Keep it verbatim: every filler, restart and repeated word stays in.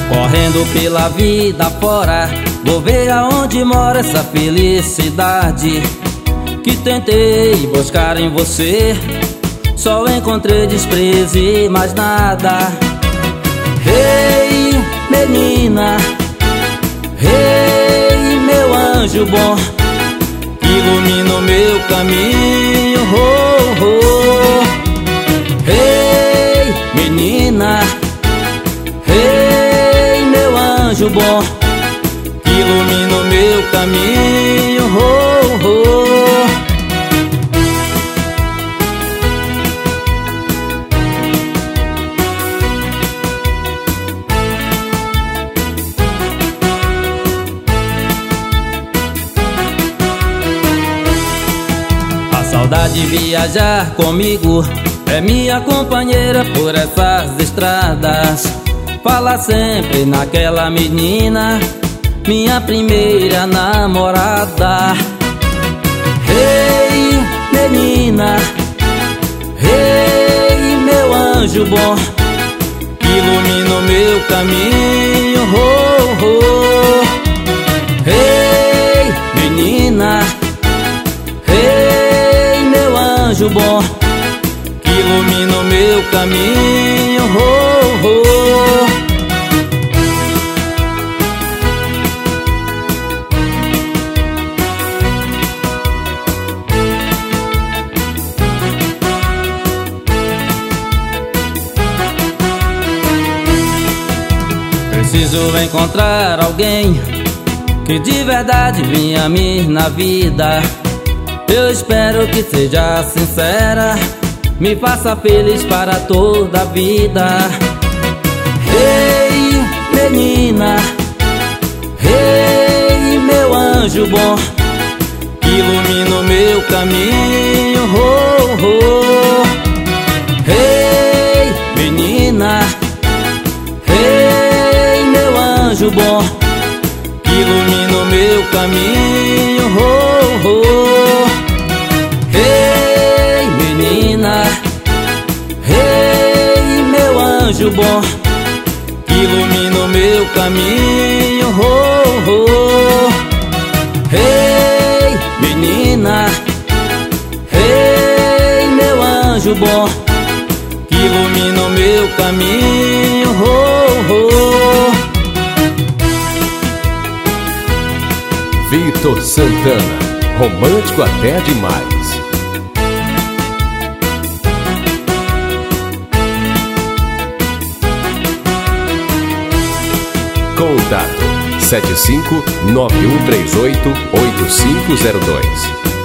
Correndo pela vida fora, vou ver aonde mora essa felicidade que tentei buscar em você. Só encontrei desprezo e mais nada. Hey, menina, hey, meu anjo bom, ilumina o meu caminho. Oh, oh. Hey, menina, hey, meu anjo bom, ilumina o meu caminho. Oh, oh. Saudade de viajar comigo, é minha companheira por essas estradas. Fala sempre naquela menina, minha primeira namorada. Hey, menina, hey, meu anjo bom, ilumina o meu caminho. Oh, oh. Hey, menina, anjo bom, ilumina o meu caminho. Oh, oh. Preciso encontrar alguém que de verdade me ame na vida. Eu espero que seja sincera, me faça feliz para toda a vida. Hey, menina, hey, meu anjo bom, ilumina o meu caminho. Oh, oh. Hey, menina, hey, meu anjo bom, ilumina o meu caminho. Oh, oh. Hey, menina, hey, meu anjo bom, ilumina o meu caminho. Oh, oh. Hey, menina, hey, meu anjo bom, ilumina o meu caminho. Oh, oh. Vitor Santana, romântico até demais. Contato sete cinco nove um três oito oito cinco zero dois.